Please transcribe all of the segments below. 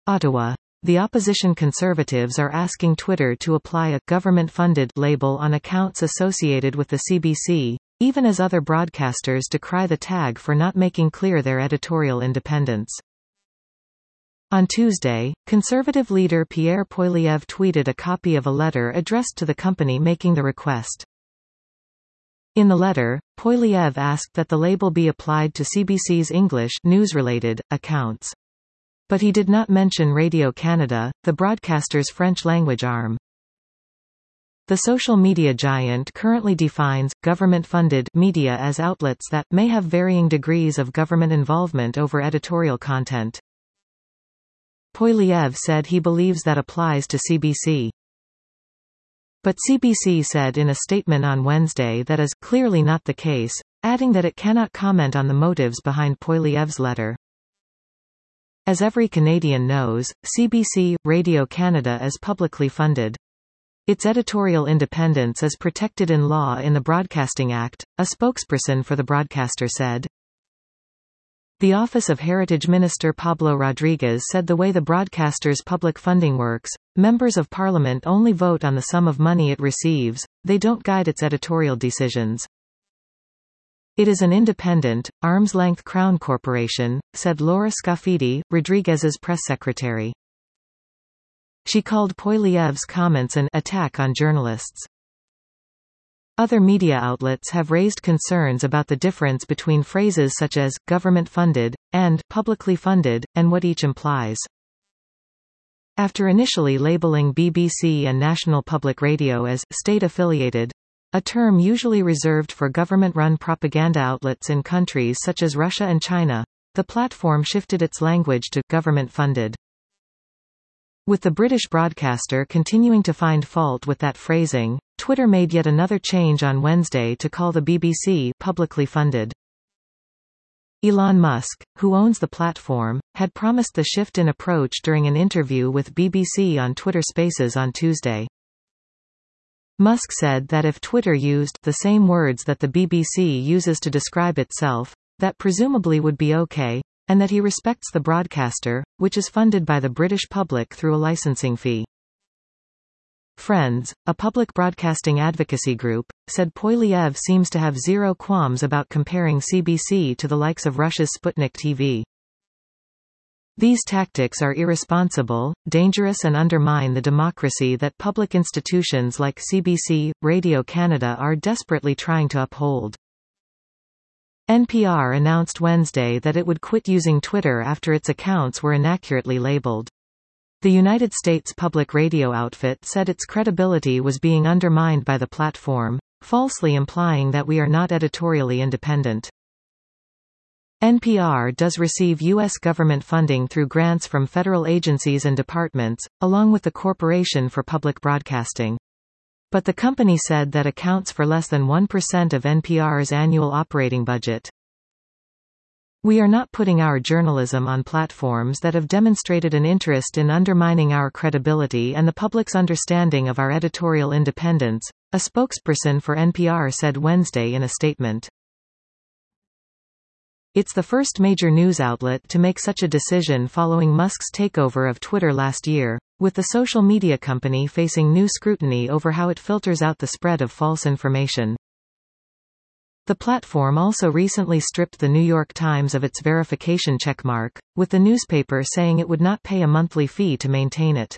Ottawa. The opposition Conservatives are asking Twitter to apply a government-funded label on accounts associated with the CBC, even as other broadcasters decry the tag for not making clear their editorial independence. On Tuesday, Conservative leader Pierre Poilievre tweeted a copy of a letter addressed to the company making the request. In the letter, Poilievre asked that the label be applied to CBC's English news-related accounts. But he did not mention Radio-Canada, the broadcaster's French-language arm. The social media giant currently defines government-funded media as outlets that may have varying degrees of government involvement over editorial content. Poilievre said he believes that applies to CBC. But CBC said in a statement on Wednesday that is clearly not the case, adding that it cannot comment on the motives behind Poilievre's letter. As every Canadian knows, CBC Radio-Canada is publicly funded. Its editorial independence is protected in law in the Broadcasting Act, a spokesperson for the broadcaster said. The Office of Heritage Minister Pablo Rodriguez said the way the broadcaster's public funding works, members of parliament only vote on the sum of money it receives, they don't guide its editorial decisions. It is an independent, arm's-length Crown corporation, said Laura Scafidi, Rodriguez's press secretary. She called Poilievre's comments an attack on journalists. Other media outlets have raised concerns about the difference between phrases such as government-funded and publicly funded, and what each implies. After initially labeling BBC and National Public Radio as state-affiliated, a term usually reserved for government-run propaganda outlets in countries such as Russia and China, the platform shifted its language to government-funded. With the British broadcaster continuing to find fault with that phrasing, Twitter made yet another change on Wednesday to call the BBC publicly funded. Elon Musk, who owns the platform, had promised the shift in approach during an interview with BBC on Twitter Spaces on Tuesday. Musk said that if Twitter used the same words that the BBC uses to describe itself, that presumably would be okay, and that he respects the broadcaster, which is funded by the British public through a licensing fee. Friends, a public broadcasting advocacy group, said Poilievre seems to have zero qualms about comparing CBC to the likes of Russia's Sputnik TV. These tactics are irresponsible, dangerous and undermine the democracy that public institutions like CBC, Radio-Canada are desperately trying to uphold. NPR announced Wednesday that it would quit using Twitter after its accounts were inaccurately labeled. The United States public radio outfit said its credibility was being undermined by the platform, falsely implying that we are not editorially independent. NPR does receive U.S. government funding through grants from federal agencies and departments, along with the Corporation for Public Broadcasting. But the company said that accounts for less than 1% of NPR's annual operating budget. We are not putting our journalism on platforms that have demonstrated an interest in undermining our credibility and the public's understanding of our editorial independence, a spokesperson for NPR said Wednesday in a statement. It's the first major news outlet to make such a decision following Musk's takeover of Twitter last year, with the social media company facing new scrutiny over how it filters out the spread of false information. The platform also recently stripped The New York Times of its verification checkmark, with the newspaper saying it would not pay a monthly fee to maintain it.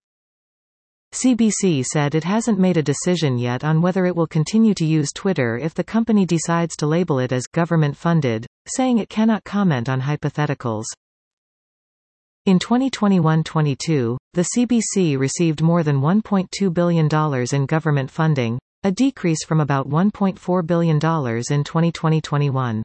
CBC said it hasn't made a decision yet on whether it will continue to use Twitter if the company decides to label it as government-funded, saying it cannot comment on hypotheticals. In 2021-22, the CBC received more than $1.2 billion in government funding, a decrease from about $1.4 billion in 2020-21.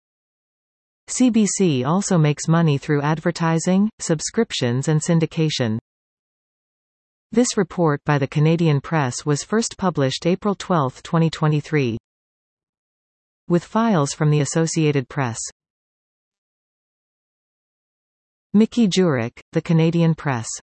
CBC also makes money through advertising, subscriptions and syndication. This report by the Canadian Press was first published April 12, 2023. With files from the Associated Press. Mickey Jurek, The Canadian Press.